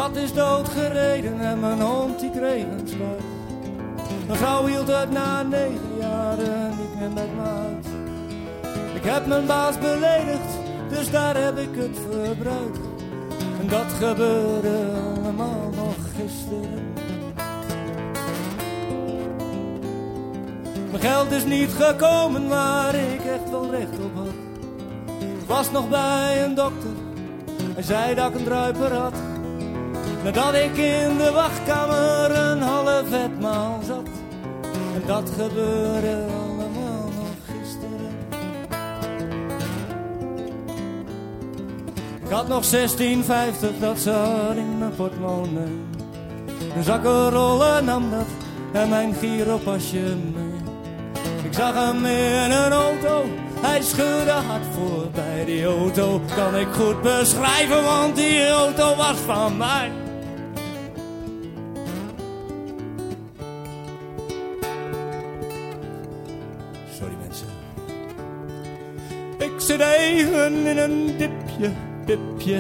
kat is doodgereden en mijn hond die kreeg een spuit. Mijn vrouw hield het na 9 jaren niet meer met me uit. Ik heb mijn baas beledigd, dus daar heb ik het verbruikt. En dat gebeurde allemaal nog gisteren. Mijn geld is niet gekomen waar ik echt wel recht op had. Ik was nog bij een dokter, hij zei dat ik een druiper had. Nadat ik in de wachtkamer een half etmaal zat. En dat gebeurde allemaal nog gisteren. Ik had nog 16,50, dat zat in mijn portemonnee. Een zakkenrollen nam dat en mijn giropasje mee. Ik zag hem in een auto, hij scheurde hard voorbij. Die auto kan ik goed beschrijven, want die auto was van mij. Sorry mensen. Ik zit even in een dipje.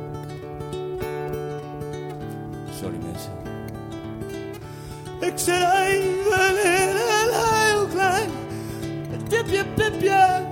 Sorry mensen. Ik zit even in een heel klein dipje.